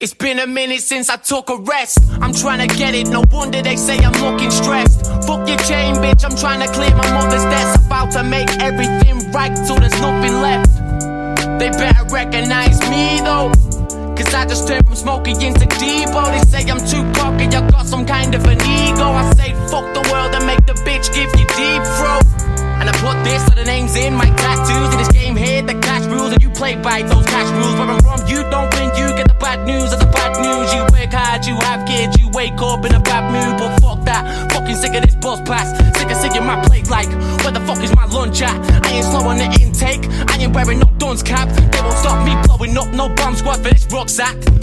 It's been a minute since I took a rest. I'm trying to get it, no wonder they say I'm looking stressed. Fuck your chain, bitch, I'm trying to clear my mother's debts. About to make everything right so there's nothing left. They better recognize me though, cause I just turned from smoking into Debo. They say I'm too cocky, I got some kind of an ego. I say fuck the world and make the bitch give you deep throat. And I put this so the names in my tattoos. In this game here, the cash rules, and you play by those cash rules. Where I'm from, you don't win, you get the bad news of the bad news. You work hard, you have kids, you wake up in a bad mood. But fuck that, fucking sick of this bus pass. Sick of seeing my plate like, where the fuck is my lunch at? I ain't slow on the intake, I ain't wearing no dunce cap. They won't stop me blowing up, no bomb squad for this rucksack.